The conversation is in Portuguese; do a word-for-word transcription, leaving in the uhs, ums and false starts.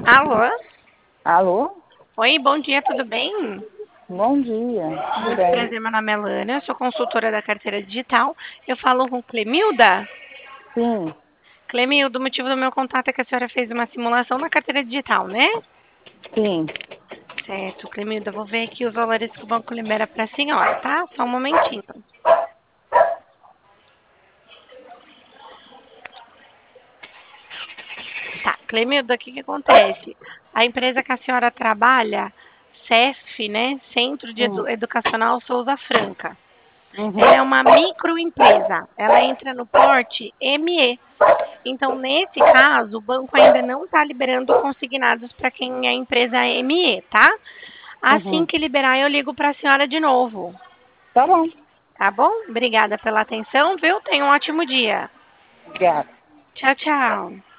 Alô? Alô? Oi, bom dia, tudo bem? Bom dia, tudo Muito bem? prazer, meu nome é Lana, eu sou consultora da carteira digital. Eu falo com Clemilda. Sim, Clemilda, o motivo do meu contato é que a senhora fez uma simulação na carteira digital, né? sim, Certo, Clemilda, vou ver aqui os valores que o banco libera para a senhora, tá? Só um momentinho. Tá, Clemilda, o que que acontece? A empresa que a senhora trabalha, CESF, né? Centro de hum, Edu- Educacional Souza Franca. uhum, Ela é uma microempresa. Ela entra no porte M E. Então, nesse caso, o banco ainda não está liberando consignados para quem é empresa M E, tá? Assim uhum. que liberar, eu ligo para a senhora de novo. Tá bom, Tá bom? Obrigada pela atenção, viu? Tenha um ótimo dia. obrigada. Tchau, tchau.